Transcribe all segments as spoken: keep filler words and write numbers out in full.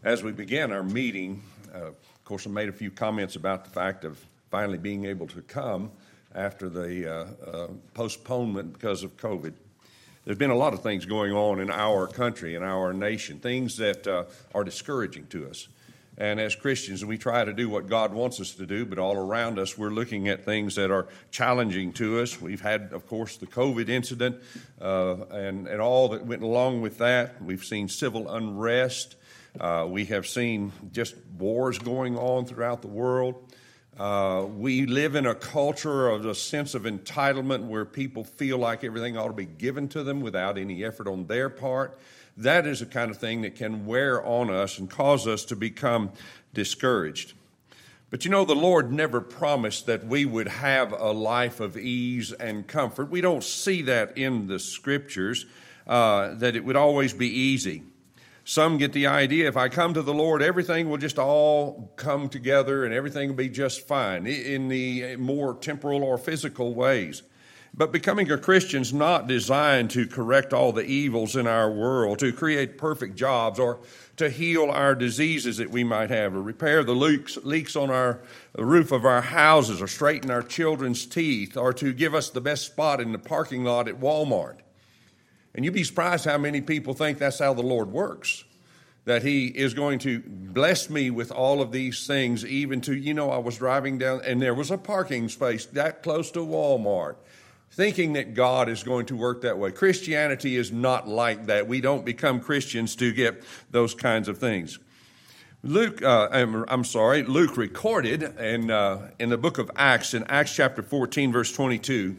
As we began our meeting, uh, of course, I made a few comments about the fact of finally being able to come after the uh, uh, postponement because of COVID. There's been a lot of things going on in our country, in our nation, things that uh, are discouraging to us. And as Christians, we try to do what God wants us to do, but all around us, we're looking at things that are challenging to us. We've had, of course, the COVID incident uh, and, and all that went along with that. We've seen civil unrest. Uh, we have seen just wars going on throughout the world. Uh, we live in a culture of a sense of entitlement where people feel like everything ought to be given to them without any effort on their part. That is the kind of thing that can wear on us and cause us to become discouraged. But you know, the Lord never promised that we would have a life of ease and comfort. We don't see that in the Scriptures, uh, that it would always be easy. Some get the idea, if I come to the Lord, everything will just all come together and everything will be just fine in the more temporal or physical ways. But becoming a Christian is not designed to correct all the evils in our world, to create perfect jobs, or to heal our diseases that we might have, or repair the leaks, leaks on our the roof of our houses, or straighten our children's teeth, or to give us the best spot in the parking lot at Walmart. And you'd be surprised how many people think that's how the Lord works, that He is going to bless me with all of these things, even to, you know, I was driving down and there was a parking space that close to Walmart, thinking that God is going to work that way. Christianity is not like that. We don't become Christians to get those kinds of things. Luke, uh, I'm, I'm sorry, Luke recorded in, uh, in the book of Acts, in Acts chapter fourteen, verse twenty-two,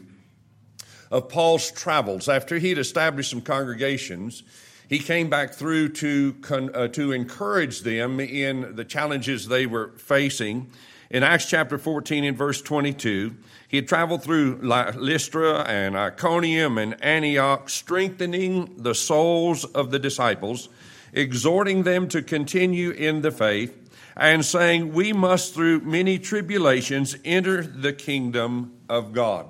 of Paul's travels. After he'd established some congregations, he came back through to uh, to encourage them in the challenges they were facing. In Acts chapter fourteen, in verse twenty-two, he had traveled through Lystra and Iconium and Antioch, strengthening the souls of the disciples, exhorting them to continue in the faith, and saying, we must through many tribulations enter the kingdom of God.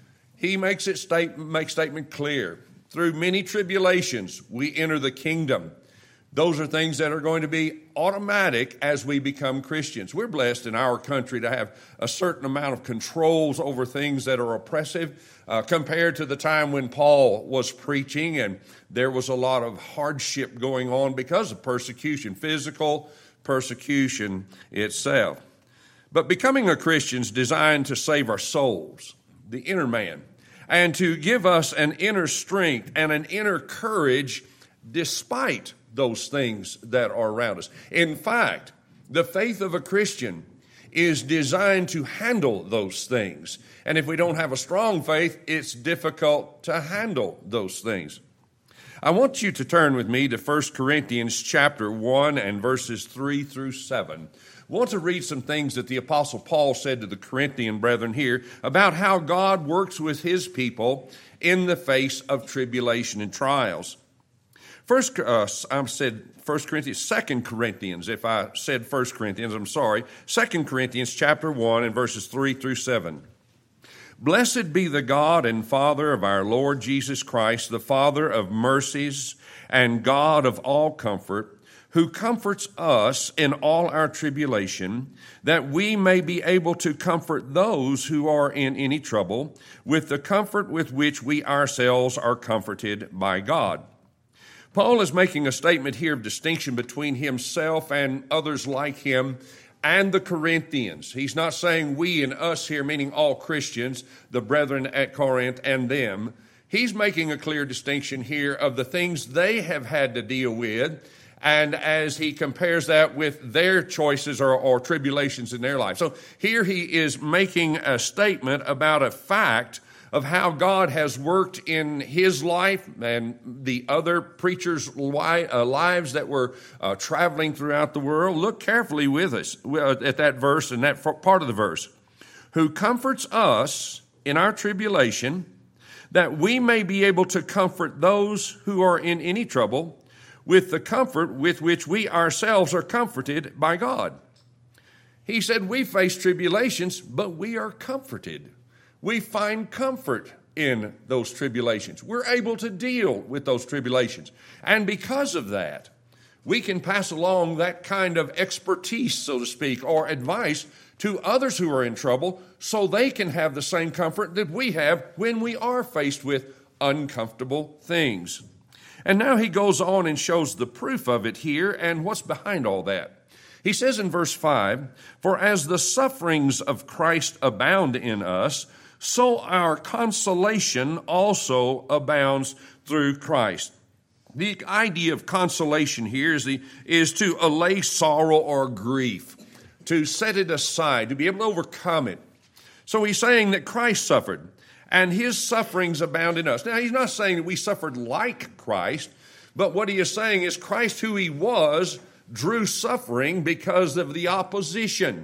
He makes it state, makes statement clear. Through many tribulations, we enter the kingdom. Those are things that are going to be automatic as we become Christians. We're blessed in our country to have a certain amount of controls over things that are oppressive uh, compared to the time when Paul was preaching, and there was a lot of hardship going on because of persecution, physical persecution itself. But becoming a Christian is designed to save our souls, the inner man, and to give us an inner strength and an inner courage despite those things that are around us. In fact, the faith of a Christian is designed to handle those things. And if we don't have a strong faith, it's difficult to handle those things. I want you to turn with me to First Corinthians chapter one and verses three through seven. I want to read some things that the Apostle Paul said to the Corinthian brethren here about how God works with His people in the face of tribulation and trials. First, uh, I said First Corinthians, Second Corinthians. If I said First Corinthians, I'm sorry. Second Corinthians chapter one and verses three through seven. Blessed be the God and Father of our Lord Jesus Christ, the Father of mercies and God of all comfort, who comforts us in all our tribulation, that we may be able to comfort those who are in any trouble with the comfort with which we ourselves are comforted by God. Paul is making a statement here of distinction between himself and others like him and the Corinthians. He's not saying we and us here, meaning all Christians, the brethren at Corinth and them. He's making a clear distinction here of the things they have had to deal with, and as he compares that with their choices or, or tribulations in their life. So here he is making a statement about a fact of how God has worked in his life and the other preachers' lives that were uh, traveling throughout the world. Look carefully with us at that verse and that part of the verse. Who comforts us in our tribulation, that we may be able to comfort those who are in any trouble with the comfort with which we ourselves are comforted by God. He said we face tribulations, but we are comforted. We find comfort in those tribulations. We're able to deal with those tribulations. And because of that, We can pass along that kind of expertise, so to speak, or advice to others who are in trouble so they can have the same comfort that we have when we are faced with uncomfortable things. And now he goes on and shows the proof of it here and what's behind all that. He says in verse five, "For as the sufferings of Christ abound in us, so our consolation also abounds through Christ." The idea of consolation here is, the, is to allay sorrow or grief, to set it aside, to be able to overcome it. So he's saying that Christ suffered, and his sufferings abound in us. Now, he's not saying that we suffered like Christ, but what he is saying is Christ, who he was, drew suffering because of the opposition.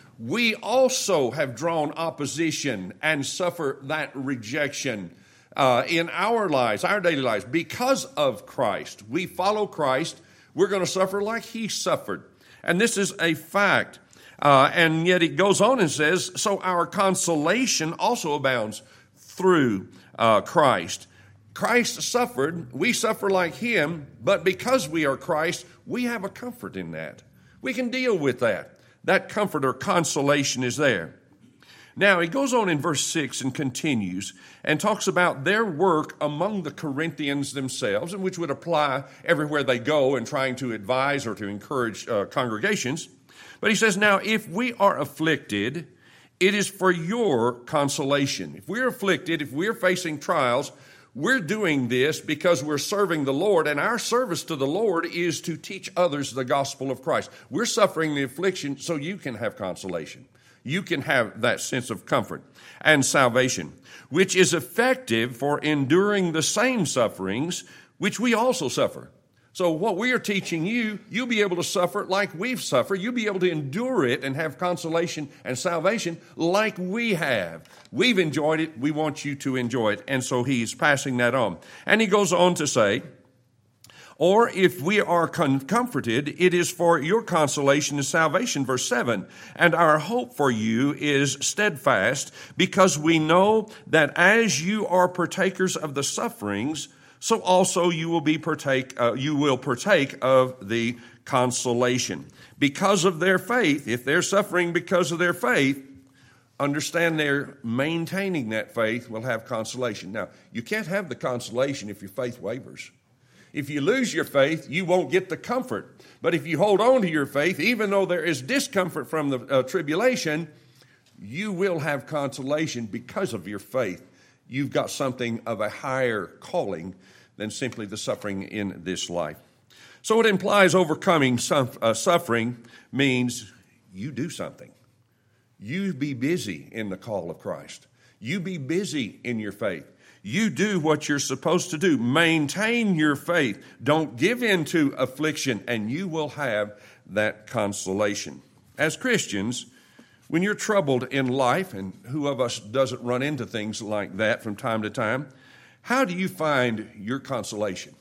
We also have drawn opposition and suffer that rejection uh, in our lives, our daily lives, because of Christ. We follow Christ. We're going to suffer like he suffered. And this is a fact. Uh, and yet it goes on and says, so our consolation also abounds through uh, Christ. Christ suffered. We suffer like him. But because we are Christ, we have a comfort in that. We can deal with that. That comfort or consolation is there. Now, he goes on in verse six and continues and talks about their work among the Corinthians themselves, and which would apply everywhere they go in trying to advise or to encourage uh, congregations. But he says, now, if we are afflicted, it is for your consolation. If we're afflicted, if we're facing trials, we're doing this because we're serving the Lord, and our service to the Lord is to teach others the gospel of Christ. We're suffering the affliction so you can have consolation. You can have that sense of comfort and salvation, which is effective for enduring the same sufferings which we also suffer. So what we are teaching you, you'll be able to suffer like we've suffered. You'll be able to endure it and have consolation and salvation like we have. We've enjoyed it. We want you to enjoy it. And so he's passing that on. And he goes on to say, or if we are con- comforted, it is for your consolation and salvation, verse seven. And our hope for you is steadfast, because we know that as you are partakers of the sufferings, so also you will be partake. Uh, you will partake of the consolation because of their faith. If they're suffering because of their faith, understand they're maintaining that faith will have consolation. Now, you can't have the consolation if your faith wavers. If you lose your faith, you won't get the comfort. But if you hold on to your faith, even though there is discomfort from the uh, tribulation, you will have consolation because of your faith. You've got something of a higher calling than simply the suffering in this life. So it implies overcoming some, uh, suffering means you do something. You be busy in the call of Christ. You be busy in your faith. You do what you're supposed to do. Maintain your faith. Don't give in to affliction, and you will have that consolation. As Christians, when you're troubled in life, and who of us doesn't run into things like that from time to time, how do you find your consolation?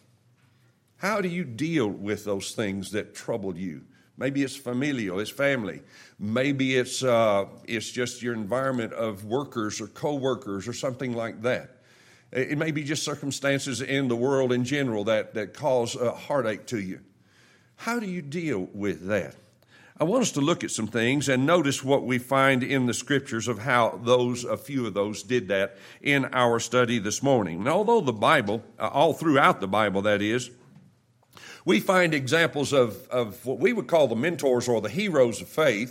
How do you deal with those things that trouble you? Maybe it's familial, it's family. Maybe it's uh, it's just your environment of workers or co-workers or something like that. It may be just circumstances in the world in general that, that cause a heartache to you. How do you deal with that? I want us to look at some things and notice what we find in the scriptures of how those, a few of those did that in our study this morning. And although the Bible, all throughout the Bible that is, we find examples of, of what we would call the mentors or the heroes of faith.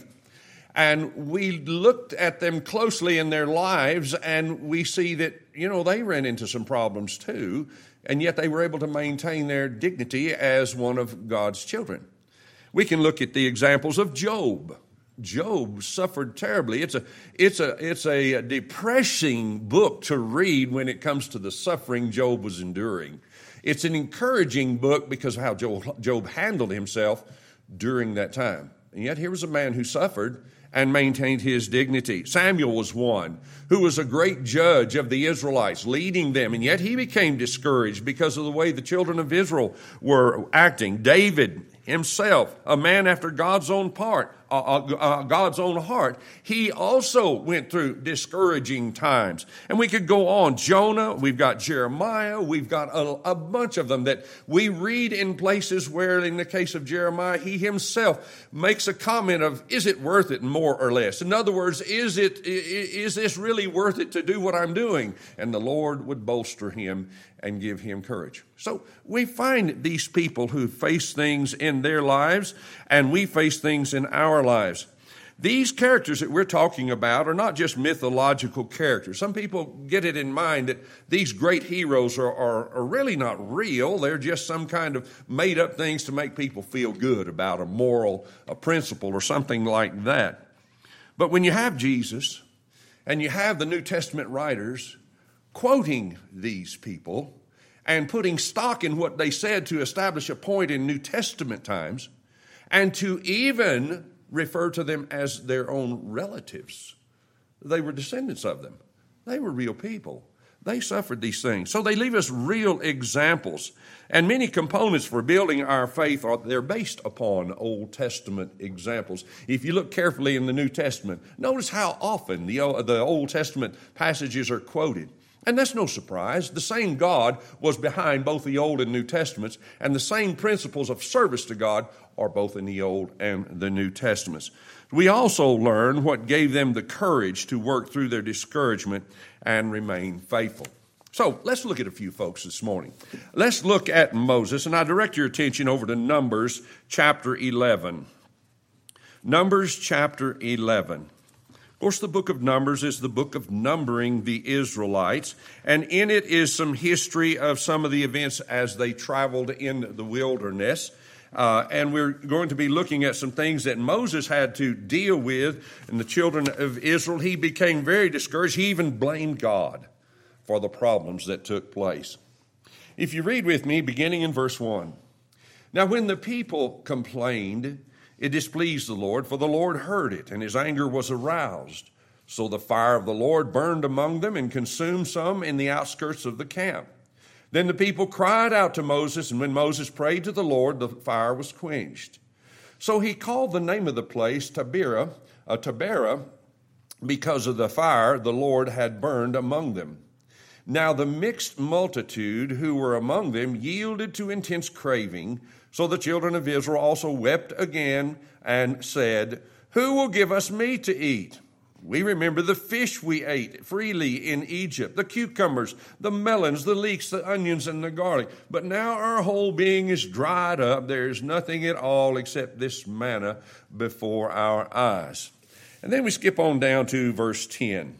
And we looked at them closely in their lives, and we see that, you know, they ran into some problems too, and yet they were able to maintain their dignity as one of God's children. We can look at the examples of Job. Job suffered terribly. It's a, it's a, it's a depressing book to read when it comes to the suffering Job was enduring. It's an encouraging book because of how Job, Job handled himself during that time. And yet here was a man who suffered and maintained his dignity. Samuel was one who was a great judge of the Israelites, leading them, and yet he became discouraged because of the way the children of Israel were acting. David himself, a man after God's own heart, uh, uh, God's own heart, he also went through discouraging times. And we could go on. Jonah, we've got Jeremiah, we've got a, a bunch of them that we read in places where, in the case of Jeremiah, he himself makes a comment of, is it worth it, more or less? In other words, is it, is this really worth it to do what I'm doing? And the Lord would bolster him and give him courage. So we find these people who face things in their lives, and we face things in our lives. These characters that we're talking about are not just mythological characters. Some people get it in mind that these great heroes are, are, are really not real. They're just some kind of made-up things to make people feel good about a moral, a principle, or something like that. But when you have Jesus, and you have the New Testament writers quoting these people and putting stock in what they said to establish a point in New Testament times, and to even refer to them as their own relatives. They were descendants of them. They were real people. They suffered these things. So they leave us real examples. And many components for building our faith are they're based upon Old Testament examples. If you look carefully in the New Testament, notice how often the, the Old Testament passages are quoted. And that's no surprise. The same God was behind both the Old and New Testaments, and the same principles of service to God are both in the Old and the New Testaments. We also learn what gave them the courage to work through their discouragement and remain faithful. So let's look at a few folks this morning. Let's look at Moses, and I direct your attention over to Numbers chapter eleven. Numbers chapter eleven. Of course, the book of Numbers is the book of numbering the Israelites, and in it is some history of some of the events as they traveled in the wilderness. Uh, and we're going to be looking at some things that Moses had to deal with and the children of Israel. He became very discouraged. He even blamed God for the problems that took place. If you read with me, beginning in verse one. Now, when the people complained, it displeased the Lord, for the Lord heard it, and his anger was aroused. So the fire of the Lord burned among them and consumed some in the outskirts of the camp. Then the people cried out to Moses, and when Moses prayed to the Lord, the fire was quenched. So he called the name of the place Taberah, uh, Taberah, because of the fire the Lord had burned among them. Now the mixed multitude who were among them yielded to intense craving. So the children of Israel also wept again and said, "Who will give us meat to eat? We remember the fish we ate freely in Egypt, the cucumbers, the melons, the leeks, the onions, and the garlic. But now our whole being is dried up. There is nothing at all except this manna before our eyes." And then we skip on down to verse ten.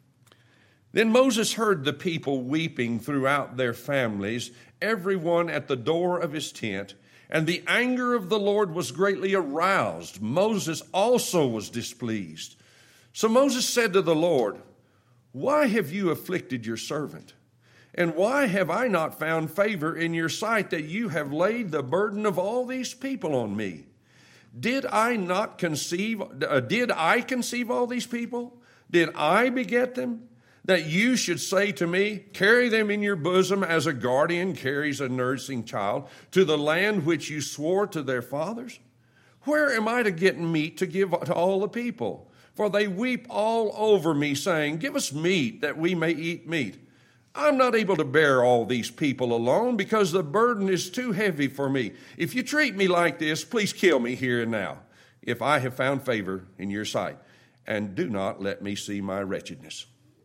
Then Moses heard the people weeping throughout their families, everyone at the door of his tent. And the anger of the Lord was greatly aroused. Moses also was displeased. So Moses said to the Lord, "Why have you afflicted your servant? And why have I not found favor in your sight that you have laid the burden of all these people on me? Did I not conceive, uh, did I conceive all these people? Did I beget them? That you should say to me, carry them in your bosom as a guardian carries a nursing child to the land which you swore to their fathers? Where am I to get meat to give to all the people? For they weep all over me, saying, give us meat that we may eat meat. I'm not able to bear all these people alone because the burden is too heavy for me. If you treat me like this, please kill me here and now, if I have found favor in your sight, and do not let me see my wretchedness."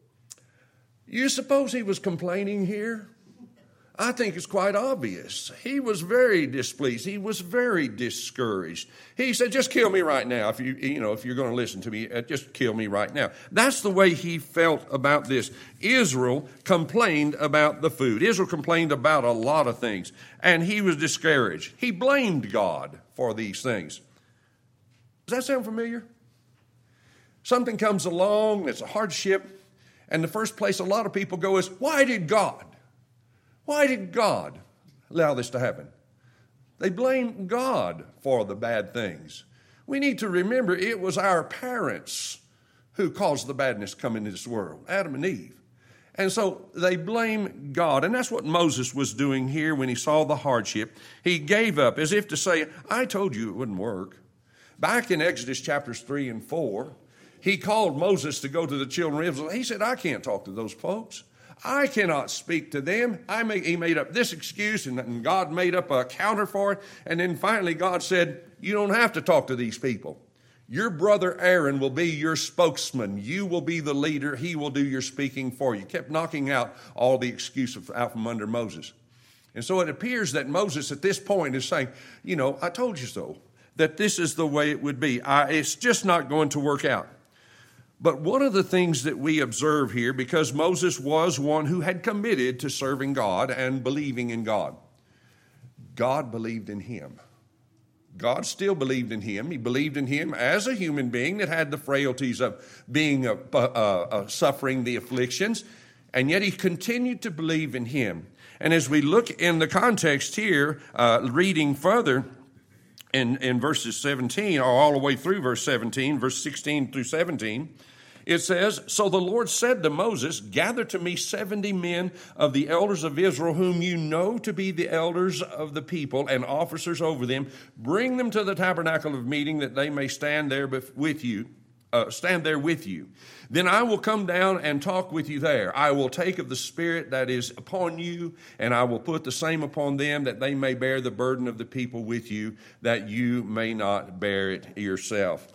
You suppose he was complaining here? I think it's quite obvious. He was very displeased. He was very discouraged. He said, just kill me right now. If you, you know, if you're going to listen to me, just kill me right now. That's the way he felt about this. Israel complained about the food. Israel complained about a lot of things, and he was discouraged. He blamed God for these things. Does that sound familiar? Something comes along, it's a hardship, and the first place a lot of people go is, why did God? Why did God allow this to happen? They blame God for the bad things. We need to remember it was our parents who caused the badness come into this world, Adam and Eve. And so they blame God. And that's what Moses was doing here when he saw the hardship. He gave up as if to say, I told you it wouldn't work. Back in Exodus chapters three and four, he called Moses to go to the children of Israel. He said, I can't talk to those folks. I cannot speak to them. I make, he made up this excuse, and, and God made up a counter for it. And then finally God said, you don't have to talk to these people. Your brother Aaron will be your spokesman. You will be the leader. He will do your speaking for you. Kept knocking out all the excuses out from under Moses. And so it appears that Moses at this point is saying, you know, I told you so, that this is the way it would be. I, it's just not going to work out. But one of the things that we observe here, because Moses was one who had committed to serving God and believing in God, God believed in him. God still believed in him. He believed in him as a human being that had the frailties of being uh, uh, uh, suffering the afflictions, and yet he continued to believe in him. And as we look in the context here, uh, reading further in, in verses seventeen, or all the way through verse seventeen, verse sixteen through seventeen, it says, so the Lord said to Moses, gather to me seventy men of the elders of Israel, whom you know to be the elders of the people and officers over them. Bring them to the tabernacle of meeting, that they may stand there with you. Uh, stand there with you. Then I will come down and talk with you there. I will take of the Spirit that is upon you, and I will put the same upon them, that they may bear the burden of the people with you, that you may not bear it yourself.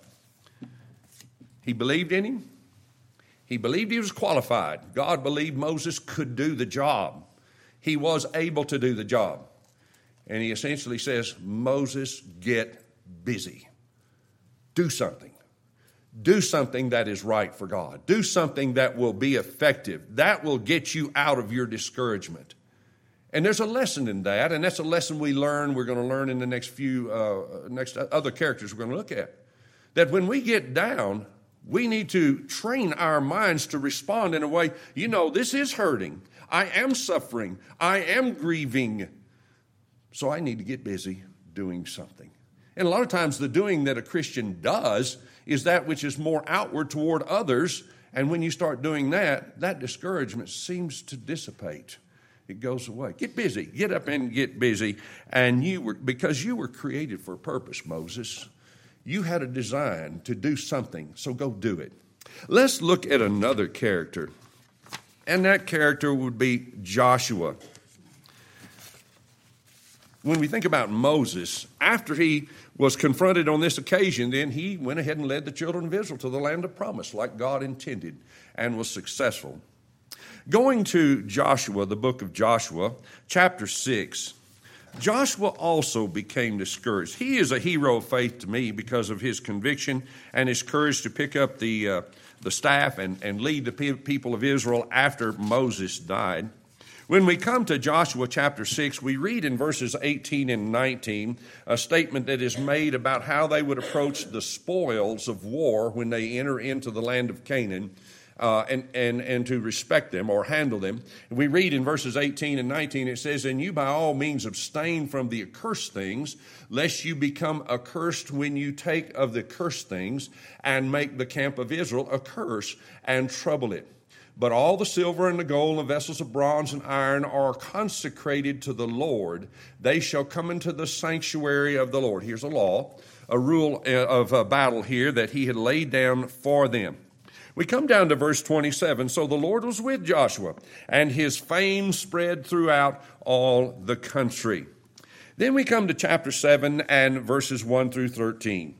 He believed in him. He believed he was qualified. God believed Moses could do the job. He was able to do the job. And he essentially says, Moses, get busy. Do something. Do something that is right for God. Do something that will be effective. That will get you out of your discouragement. And there's a lesson in that, and that's a lesson we learn. We're going to learn in the next few, uh, next other characters we're going to look at. That when we get down, we need to train our minds to respond in a way, you know, this is hurting. I am suffering. I am grieving. So I need to get busy doing something. And a lot of times the doing that a Christian does is that which is more outward toward others. And when you start doing that, that discouragement seems to dissipate. It goes away. Get busy. Get up and get busy. And you were, because you were created for a purpose, Moses. You had a design to do something, so go do it. Let's look at another character. And that character would be Joshua. When we think about Moses, after he was confronted on this occasion, then he went ahead and led the children of Israel to the land of promise like God intended and was successful. Going to Joshua, the book of Joshua, chapter six, Joshua also became discouraged. He is a hero of faith to me because of his conviction and his courage to pick up the, uh, the staff and, and lead the pe- people of Israel after Moses died. When we come to Joshua chapter six, we read in verses eighteen and nineteen a statement that is made about how they would approach the spoils of war when they enter into the land of Canaan, uh, and, and, and to respect them or handle them. We read in verses eighteen and nineteen, it says, and you by all means abstain from the accursed things, lest you become accursed when you take of the cursed things and make the camp of Israel a curse and trouble it. But all the silver and the gold and the vessels of bronze and iron are consecrated to the Lord. They shall come into the sanctuary of the Lord. Here's a law, a rule of a battle here that he had laid down for them. We come down to verse twenty-seven. So the Lord was with Joshua, and his fame spread throughout all the country. Then we come to chapter seven and verses one through thirteen.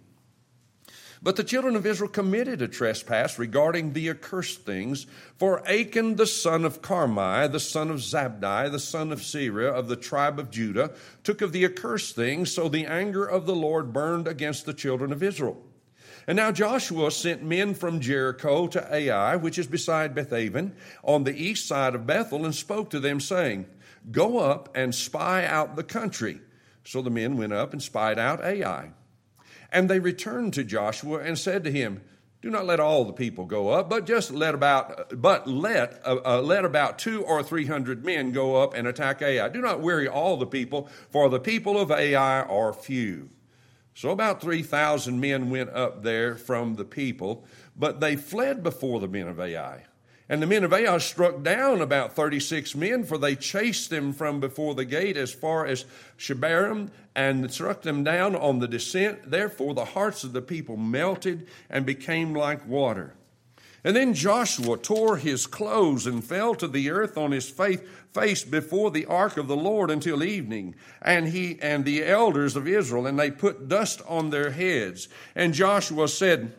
But the children of Israel committed a trespass regarding the accursed things, for Achan the son of Carmi, the son of Zabdi, the son of Serah, of the tribe of Judah, took of the accursed things, so the anger of the Lord burned against the children of Israel. And now Joshua sent men from Jericho to Ai, which is beside Bethaven, on the east side of Bethel, and spoke to them, saying, Go up and spy out the country. So the men went up and spied out Ai. And they returned to Joshua and said to him, Do not let all the people go up, but just let about, but let uh, uh, let about two or three hundred men go up and attack Ai. Do not weary all the people, for the people of Ai are few. So about three thousand men went up there from the people, but they fled before the men of Ai. And the men of Ai struck down about thirty-six men, for they chased them from before the gate as far as Shebarim, and struck them down on the descent. Therefore the hearts of the people melted and became like water. And then Joshua tore his clothes and fell to the earth on his face before the ark of the Lord until evening. And he and the elders of Israel, and they put dust on their heads. And Joshua said,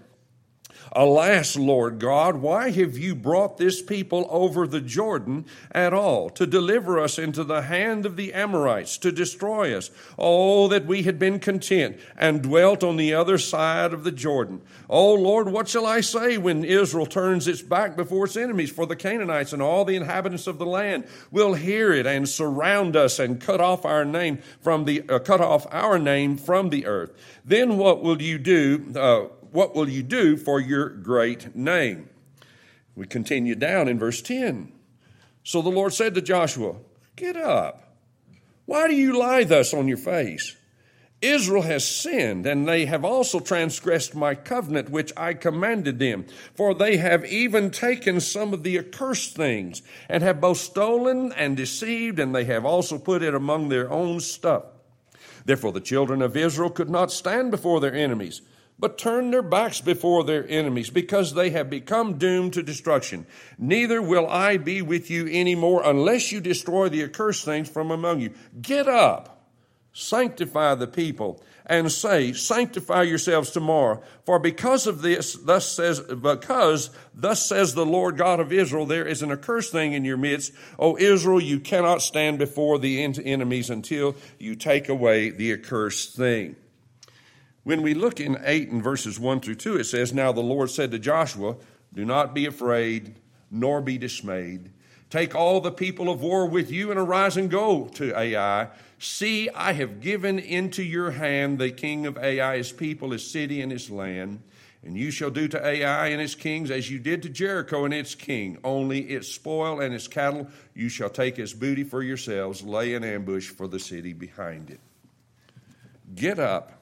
Alas, Lord God, why have you brought this people over the Jordan at all, to deliver us into the hand of the Amorites, to destroy us? Oh, that we had been content and dwelt on the other side of the Jordan. Oh, Lord, what shall I say when Israel turns its back before its enemies? For the Canaanites and all the inhabitants of the land will hear it and surround us and cut off our name from the uh, cut off our name from the earth. Then what will you do? Uh, What will you do for your great name? We continue down in verse ten. So the Lord said to Joshua, Get up. Why do you lie thus on your face? Israel has sinned, and they have also transgressed my covenant which I commanded them. For they have even taken some of the accursed things, and have both stolen and deceived, and they have also put it among their own stuff. Therefore the children of Israel could not stand before their enemies, but turn their backs before their enemies, because they have become doomed to destruction. Neither will I be with you anymore unless you destroy the accursed things from among you. Get up, sanctify the people, and say, Sanctify yourselves tomorrow. For because of this, thus says, because thus says the Lord God of Israel, there is an accursed thing in your midst. O Israel, you cannot stand before the enemies until you take away the accursed thing. When we look in eight and verses one through two, it says, Now the Lord said to Joshua, Do not be afraid, nor be dismayed. Take all the people of war with you and arise and go to Ai. See, I have given into your hand the king of Ai, his people, his city, and his land. And you shall do to Ai and its kings as you did to Jericho and its king. Only its spoil and its cattle you shall take as booty for yourselves. Lay an ambush for the city behind it. Get up.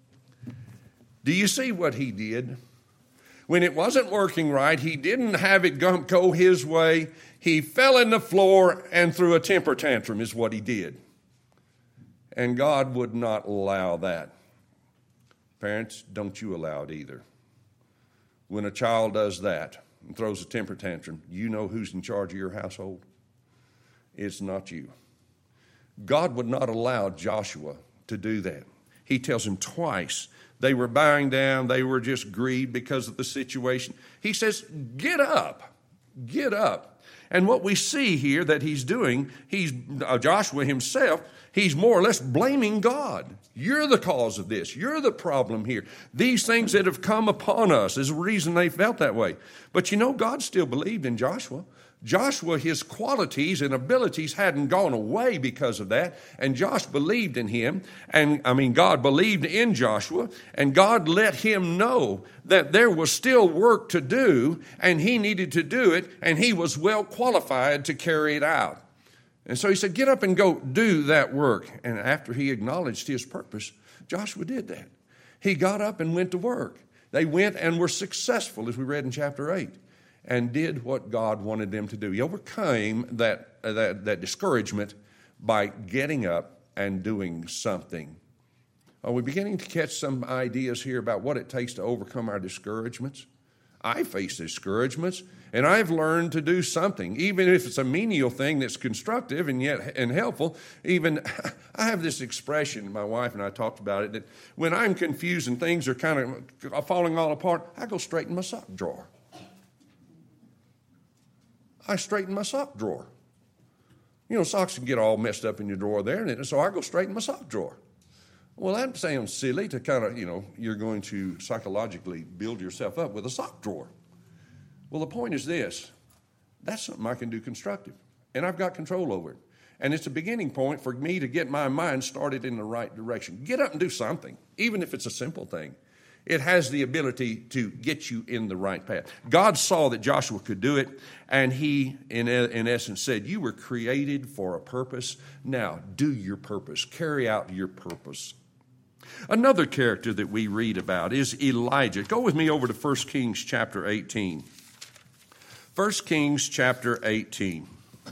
Do you see what he did? When it wasn't working right, he didn't have it go his way. He fell in the floor and threw a temper tantrum is what he did. And God would not allow that. Parents, don't you allow it either. When a child does that and throws a temper tantrum, you know who's in charge of your household? It's not you. God would not allow Joshua to do that. He tells him twice. They were bowing down. They were just grieved because of the situation. He says, get up. Get up. And what we see here that he's doing, he's uh, Joshua himself, he's more or less blaming God. You're the cause of this. You're the problem here. These things that have come upon us is the reason they felt that way. But you know, God still believed in Joshua. Joshua, his qualities and abilities hadn't gone away because of that. And Josh believed in him. And I mean, God believed in Joshua. And God let him know that there was still work to do. And he needed to do it. And he was well qualified to carry it out. And so he said, get up and go do that work. And after he acknowledged his purpose, Joshua did that. He got up and went to work. They went and were successful, as we read in chapter eight. And did what God wanted them to do. He overcame that, uh, that, that discouragement by getting up and doing something. Are we beginning to catch some ideas here about what it takes to overcome our discouragements? I face discouragements, and I've learned to do something, even if it's a menial thing that's constructive and yet and helpful. Even I have this expression, my wife and I talked about it, that when I'm confused and things are kind of falling all apart, I go straight in my sock drawer. I straighten my sock drawer. You know, socks can get all messed up in your drawer there, and so I go straight in my sock drawer. Well, that sounds silly to kind of, you know, you're going to psychologically build yourself up with a sock drawer. Well, the point is this. That's something I can do constructive, and I've got control over it. And it's a beginning point for me to get my mind started in the right direction. Get up and do something, even if it's a simple thing. It has the ability to get you in the right path. God saw that Joshua could do it, and he, in, in essence, said, you were created for a purpose. Now, do your purpose. Carry out your purpose. Another character that we read about is Elijah. Go with me over to First Kings chapter eighteen. First Kings chapter eighteen.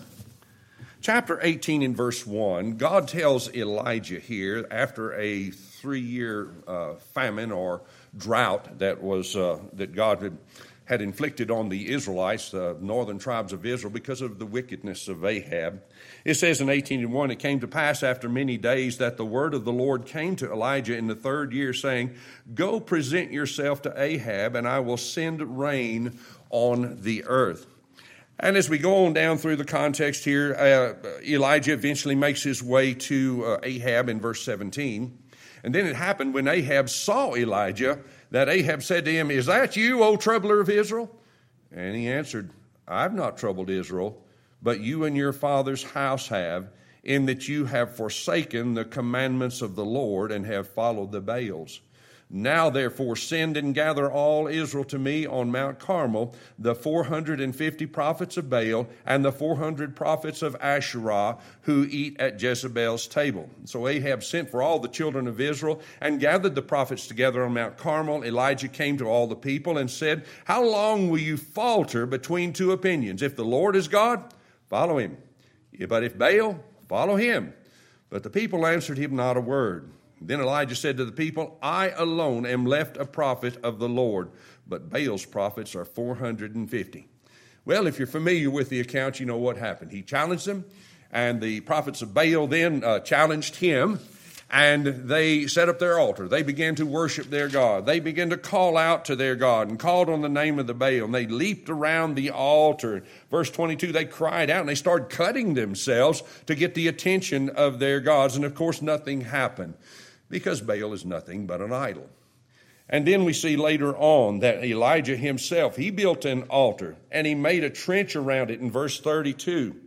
Chapter eighteen in verse one, God tells Elijah here, after a three-year uh, famine or drought that was uh, that God had, had inflicted on the Israelites, the northern tribes of Israel, because of the wickedness of Ahab. It says in eighteen and one, it came to pass after many days that the word of the Lord came to Elijah in the third year, saying, Go present yourself to Ahab, and I will send rain on the earth. And as we go on down through the context here, uh, Elijah eventually makes his way to uh, Ahab in verse seventeen. And then it happened when Ahab saw Elijah that Ahab said to him, Is that you, O troubler of Israel? And he answered, I've not troubled Israel, but you and your father's house have, in that you have forsaken the commandments of the Lord and have followed the Baals. Now, therefore, send and gather all Israel to me on Mount Carmel, the four hundred fifty prophets of Baal and the four hundred prophets of Asherah who eat at Jezebel's table. So Ahab sent for all the children of Israel and gathered the prophets together on Mount Carmel. Elijah came to all the people and said, How long will you falter between two opinions? If the Lord is God, follow him. But if Baal, follow him. But the people answered him not a word. Then Elijah said to the people, I alone am left a prophet of the Lord, but Baal's prophets are four hundred fifty. Well, if you're familiar with the account, you know what happened. He challenged them, and the prophets of Baal then uh, challenged him, and they set up their altar. They began to worship their God. They began to call out to their God and called on the name of the Baal, and they leaped around the altar. Verse twenty-two, they cried out, and they started cutting themselves to get the attention of their gods, and of course nothing happened, because Baal is nothing but an idol. And then we see later on that Elijah himself, he built an altar, and he made a trench around it in verse thirty-two,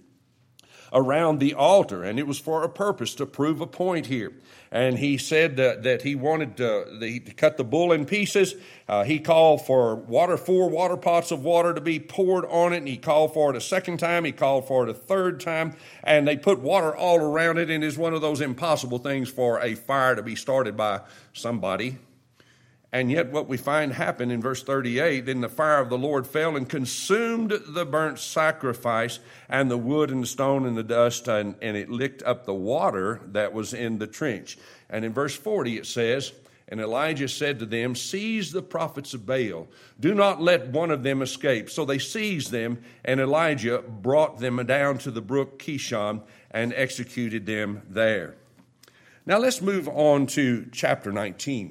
around the altar, and it was for a purpose, to prove a point here. And he said uh, that he wanted uh, the, to cut the bull in pieces. Uh, he called for water, four water pots of water to be poured on it. And he called for it a second time. He called for it a third time. And they put water all around it. And it's one of those impossible things for a fire to be started by somebody. And yet what we find happen in verse thirty-eight, then the fire of the Lord fell and consumed the burnt sacrifice and the wood and the stone and the dust, and, and it licked up the water that was in the trench. And in verse forty it says, And Elijah said to them, Seize the prophets of Baal. Do not let one of them escape. So they seized them, and Elijah brought them down to the brook Kishon and executed them there. Now let's move on to chapter nineteen.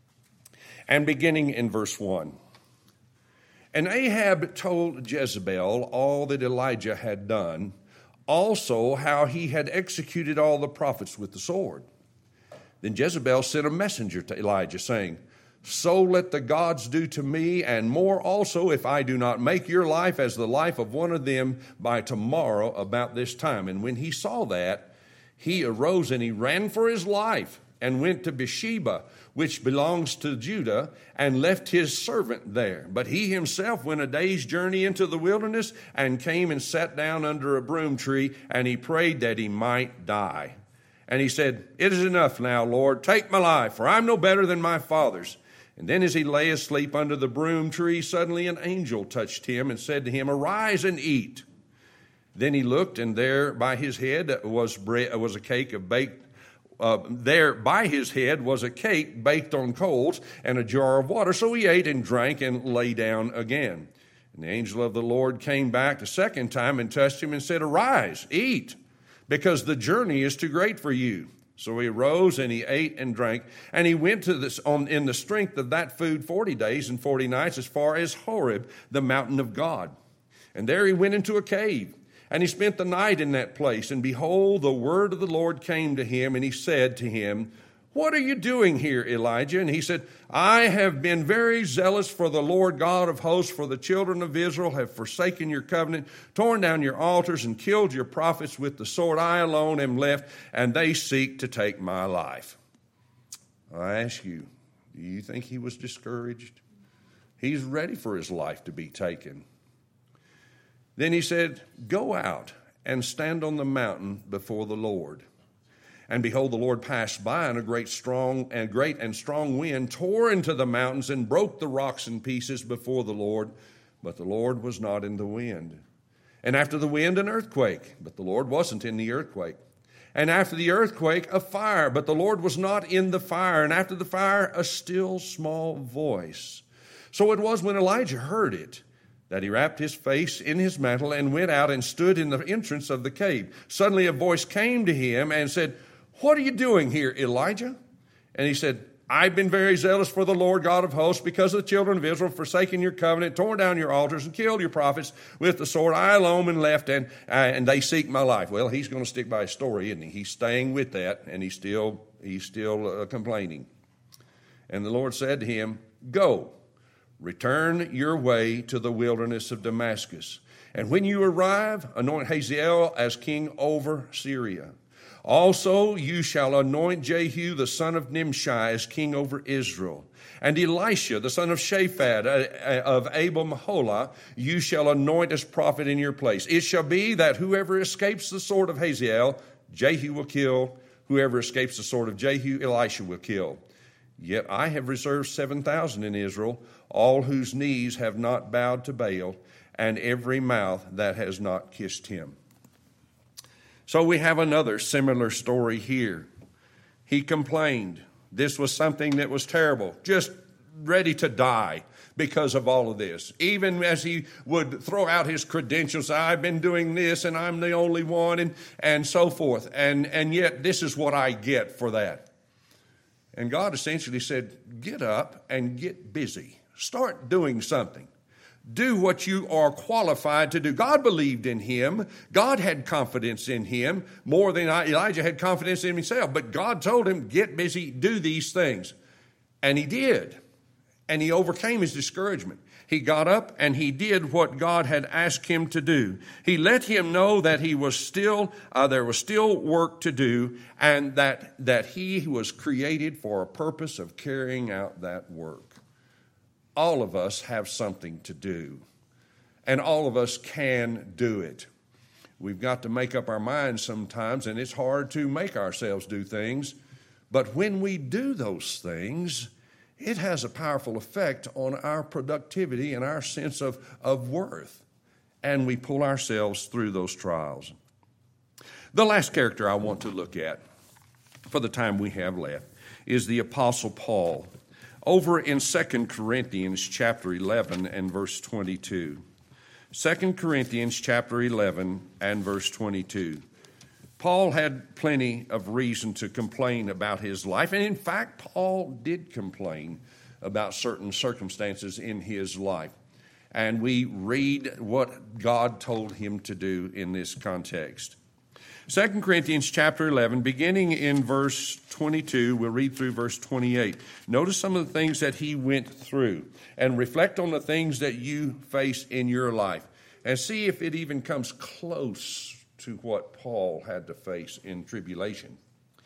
And beginning in verse one. And Ahab told Jezebel all that Elijah had done, also how he had executed all the prophets with the sword. Then Jezebel sent a messenger to Elijah, saying, So let the gods do to me, and more also, if I do not make your life as the life of one of them by tomorrow about this time. And when he saw that, he arose and he ran for his life, and went to Beersheba, which belongs to Judah, and left his servant there. But he himself went a day's journey into the wilderness, and came and sat down under a broom tree, and he prayed that he might die. And he said, It is enough now, Lord, take my life, for I'm no better than my fathers. And then as he lay asleep under the broom tree, suddenly an angel touched him and said to him, Arise and eat. Then he looked, and there by his head was bread, was a cake of baked Uh, there by his head was a cake baked on coals and a jar of water. So he ate and drank and lay down again. And the angel of the Lord came back the second time and touched him and said, Arise, eat, because the journey is too great for you. So he arose and he ate and drank, and he went to this on in the strength of that food forty days and forty nights as far as Horeb, the mountain of God. And there he went into a cave. And he spent the night in that place. And behold, the word of the Lord came to him, and he said to him, What are you doing here, Elijah? And he said, I have been very zealous for the Lord God of hosts, for the children of Israel have forsaken your covenant, torn down your altars, and killed your prophets with the sword. I alone am left, and they seek to take my life. I ask you, do you think he was discouraged? He's ready for his life to be taken. Then he said, Go out and stand on the mountain before the Lord. And behold, the Lord passed by, and a great strong and great and strong wind tore into the mountains and broke the rocks in pieces before the Lord. but the Lord was not in the wind. And after the wind, an earthquake, but the Lord wasn't in the earthquake. And after the earthquake, a fire, but the Lord was not in the fire. And after the fire, a still small voice. So it was when Elijah heard it, that he wrapped his face in his mantle and went out and stood in the entrance of the cave. Suddenly a voice came to him and said, "What are you doing here, Elijah?" And he said, "I've been very zealous for the Lord God of hosts because of the children of Israel, forsaking your covenant, torn down your altars, and killed your prophets with the sword. I alone am left, and, uh, and they seek my life." Well, he's going to stick by his story, isn't he? He's staying with that, and he's still, he's still uh, complaining. And the Lord said to him, "Go, return your way to the wilderness of Damascus. And when you arrive, anoint Hazael as king over Syria. Also you shall anoint Jehu the son of Nimshi as king over Israel. And Elisha the son of Shaphat of Abel-Meholah you shall anoint as prophet in your place. It shall be that whoever escapes the sword of Hazael, Jehu will kill. Whoever escapes the sword of Jehu, Elisha will kill. Yet I have reserved seven thousand in Israel, all whose knees have not bowed to Baal, and every mouth that has not kissed him." So we have another similar story here. He complained. This was something that was terrible, just ready to die because of all of this. Even as he would throw out his credentials, "I've been doing this and I'm the only one," and, and so forth. And, and yet this is what I get for that. And God essentially said, get up and get busy. Start doing something. Do what you are qualified to do. God believed in him. God had confidence in him more than Elijah had confidence in himself. But God told him, get busy, do these things. And he did. And he overcame his discouragement. He got up and he did what God had asked him to do. He let him know that he was still, uh, there was still work to do, and that, that he was created for a purpose of carrying out that work. All of us have something to do, and all of us can do it. We've got to make up our minds sometimes, and it's hard to make ourselves do things. But when we do those things, it has a powerful effect on our productivity and our sense of, of worth. And we pull ourselves through those trials. The last character I want to look at, for the time we have left, is the Apostle Paul. Over in Second Corinthians chapter eleven and verse twenty-two. Second Corinthians chapter eleven and verse twenty-two. Paul had plenty of reason to complain about his life. And in fact, Paul did complain about certain circumstances in his life. And we read what God told him to do in this context. Second Corinthians chapter eleven, beginning in verse twenty-two, we'll read through verse twenty-eight. Notice some of the things that he went through and reflect on the things that you face in your life and see if it even comes close to what Paul had to face in tribulation.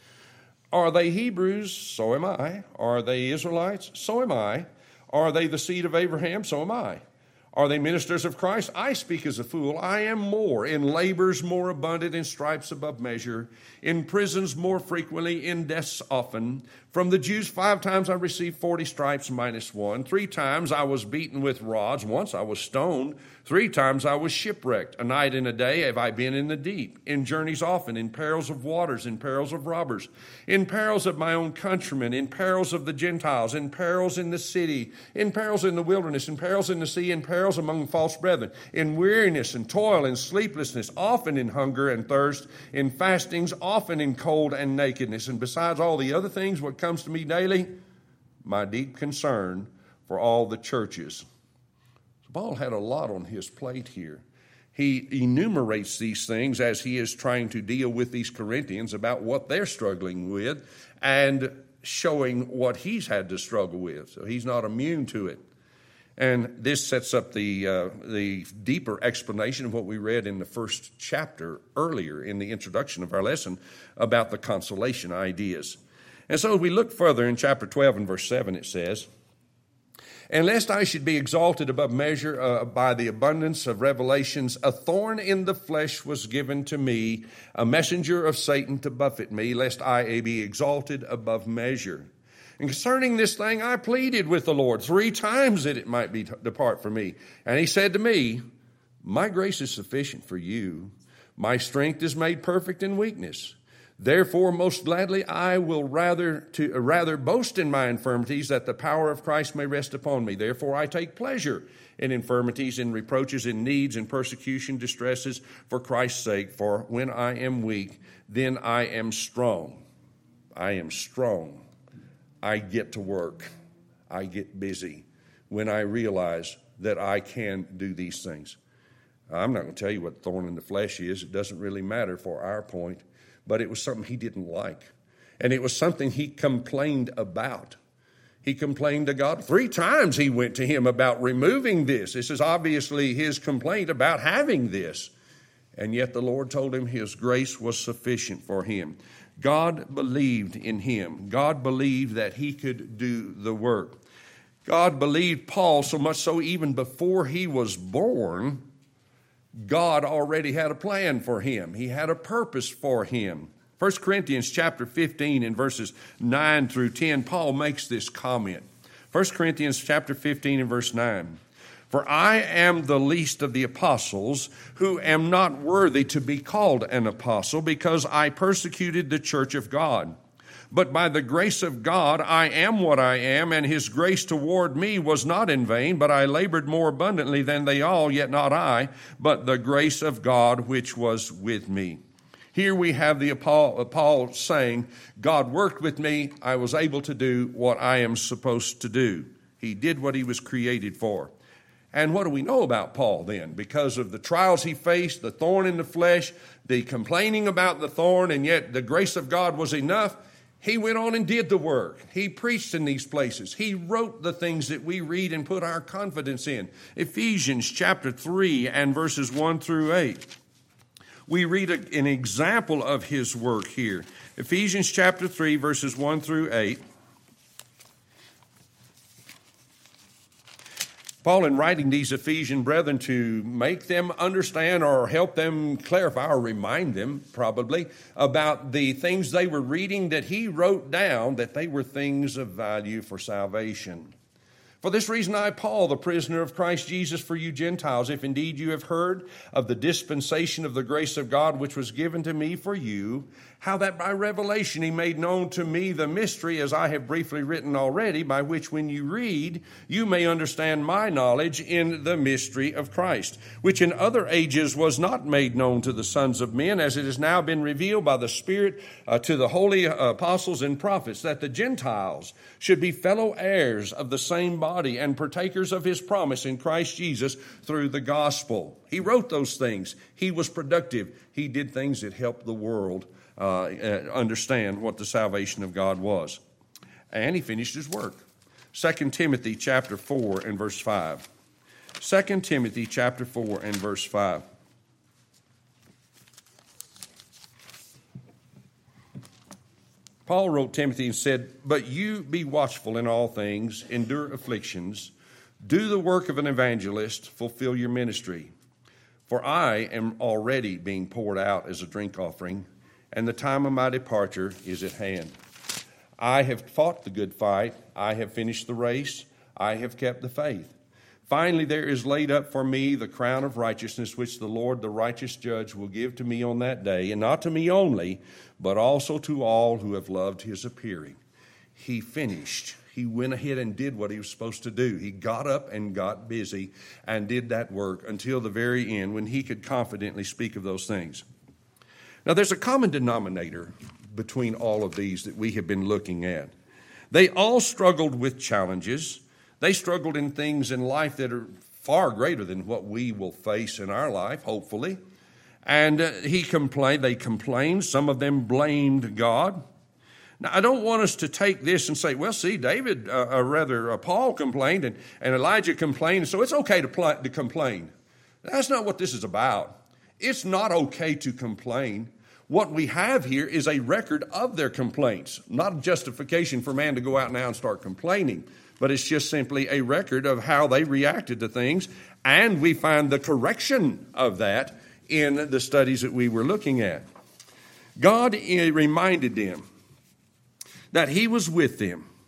Are they Hebrews? So am I. Are they Israelites? So am I. Are they the seed of Abraham? So am I. Are they ministers of Christ? I speak as a fool. I am more. In labors more abundant, in stripes above measure, in prisons more frequently, in deaths often. From the Jews five times I received forty stripes minus one. Three times I was beaten with rods. Once I was stoned. Three times I was shipwrecked. A night and a day have I been in the deep. In journeys often, in perils of waters, in perils of robbers, in perils of my own countrymen, in perils of the Gentiles, in perils in the city, in perils in the wilderness, in perils in the sea, in perils among false brethren, in weariness and toil and sleeplessness, often in hunger and thirst, in fastings, often in cold and nakedness. And besides all the other things, what comes to me daily? My deep concern for all the churches. Paul had a lot on his plate here. He enumerates these things as he is trying to deal with these Corinthians about what they're struggling with and showing what he's had to struggle with. So he's not immune to it. And this sets up the uh, the deeper explanation of what we read in the first chapter earlier in the introduction of our lesson about the consolation ideas. And so we look further in chapter twelve and verse seven, it says, "And lest I should be exalted above measure uh, by the abundance of revelations, a thorn in the flesh was given to me, a messenger of Satan to buffet me, lest I be exalted above measure. And concerning this thing, I pleaded with the Lord three times that it might be depart from me. And he said to me, my grace is sufficient for you. My strength is made perfect in weakness. Therefore, most gladly, I will rather to rather boast in my infirmities, that the power of Christ may rest upon me. Therefore, I take pleasure in infirmities, in reproaches, in needs, in persecution, distresses, for Christ's sake. For when I am weak, then I am strong. I am strong. I get to work. I get busy when I realize that I can do these things. I'm not going to tell you what thorn in the flesh is. It doesn't really matter for our point. But it was something he didn't like. And it was something he complained about. He complained to God. Three times he went to him about removing this. This is obviously his complaint about having this. And yet the Lord told him his grace was sufficient for him. God believed in him. God believed that he could do the work. God believed Paul so much so even before he was born, God already had a plan for him. He had a purpose for him. First Corinthians chapter fifteen and verses nine through ten, Paul makes this comment. First Corinthians chapter fifteen and verse nine. For I am the least of the apostles, who am not worthy to be called an apostle, because I persecuted the church of God. But by the grace of God, I am what I am, and his grace toward me was not in vain, but I labored more abundantly than they all, yet not I, but the grace of God which was with me. Here we have the Paul, Paul saying, God worked with me. I was able to do what I am supposed to do. He did what he was created for. And what do we know about Paul then? Because of the trials he faced, the thorn in the flesh, the complaining about the thorn, and yet the grace of God was enough, he went on and did the work. He preached in these places. He wrote the things that we read and put our confidence in. Ephesians chapter three and verses one through eight. We read a, an example of his work here. Ephesians chapter three, verses one through eight. Paul, in writing these Ephesian brethren to make them understand or help them clarify or remind them probably about the things they were reading, that he wrote down that they were things of value for salvation. For this reason I, Paul, the prisoner of Christ Jesus for you Gentiles, if indeed you have heard of the dispensation of the grace of God which was given to me for you, how that by revelation he made known to me the mystery, as I have briefly written already, by which when you read, you may understand my knowledge in the mystery of Christ, which in other ages was not made known to the sons of men, as it has now been revealed by the Spirit uh, to the holy apostles and prophets, that the Gentiles should be fellow heirs of the same body and partakers of his promise in Christ Jesus through the gospel. He wrote those things. He was productive. He did things that helped the world uh, understand what the salvation of God was. And he finished his work. Second Timothy chapter four and verse five. Second Timothy chapter four and verse five. Paul wrote Timothy and said, but you be watchful in all things, endure afflictions, do the work of an evangelist, fulfill your ministry. For I am already being poured out as a drink offering, and the time of my departure is at hand. I have fought the good fight, I have finished the race, I have kept the faith. Finally, there is laid up for me the crown of righteousness, which the Lord, the righteous judge, will give to me on that day, and not to me only, but also to all who have loved his appearing. He finished. He went ahead and did what he was supposed to do. He got up and got busy and did that work until the very end, when he could confidently speak of those things. Now, there's a common denominator between all of these that we have been looking at. They all struggled with challenges. They struggled in things in life that are far greater than what we will face in our life, hopefully. And uh, he complained, they complained. Some of them blamed God. Now, I don't want us to take this and say, well, see, David, uh, or rather, uh, Paul complained and, and Elijah complained, so it's okay to, pl- to complain. That's not what this is about. It's not okay to complain. What we have here is a record of their complaints, not a justification for man to go out now and start complaining, but it's just simply a record of how they reacted to things, and we find the correction of that in the studies that we were looking at. God reminded them that he was with them,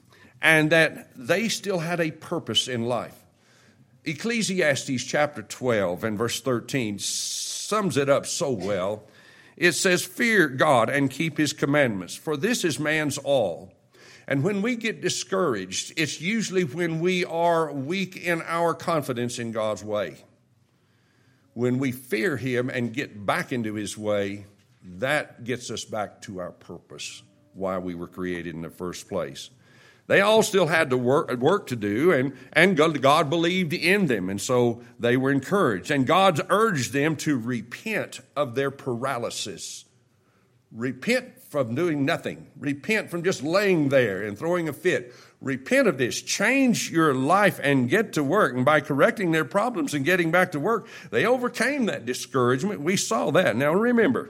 and that they still had a purpose in life. Ecclesiastes chapter twelve and verse thirteen sums it up so well. It says, "Fear God and keep his commandments, for this is man's all." And when we get discouraged, it's usually when we are weak in our confidence in God's way. When we fear him and get back into his way, that gets us back to our purpose, why we were created in the first place. They all still had to work, work to do, and, and God believed in them, and so they were encouraged. And God urged them to repent of their paralysis. Repent from doing nothing. Repent from just laying there and throwing a fit. Repent of this. Change your life and get to work. And by correcting their problems and getting back to work, they overcame that discouragement. We saw that. Now remember,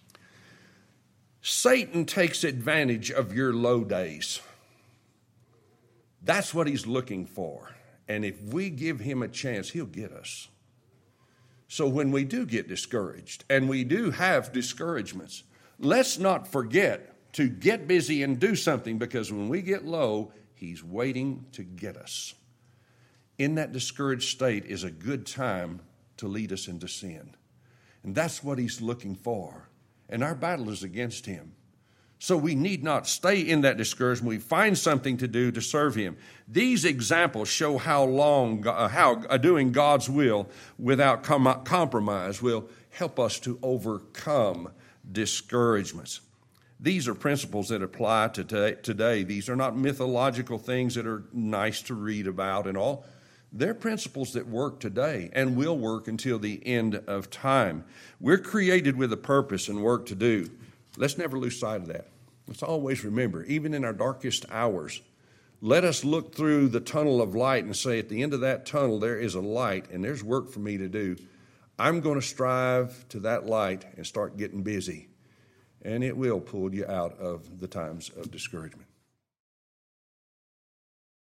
Satan takes advantage of your low days. That's what he's looking for. And if we give him a chance, he'll get us. So when we do get discouraged, and we do have discouragements, let's not forget to get busy and do something, because when we get low, he's waiting to get us. In that discouraged state is a good time to lead us into sin. And that's what he's looking for. And our battle is against him. So we need not stay in that discouragement. We find something to do to serve him. These examples show how long, uh, how doing God's will without com- compromise will help us to overcome discouragements. These are principles that apply to today, today. These are not mythological things that are nice to read about and all. They're principles that work today and will work until the end of time. We're created with a purpose and work to do. Let's never lose sight of that. Let's always remember, even in our darkest hours, let us look through the tunnel of light and say, at the end of that tunnel, there is a light and there's work for me to do. I'm going to strive to that light and start getting busy. And it will pull you out of the times of discouragement.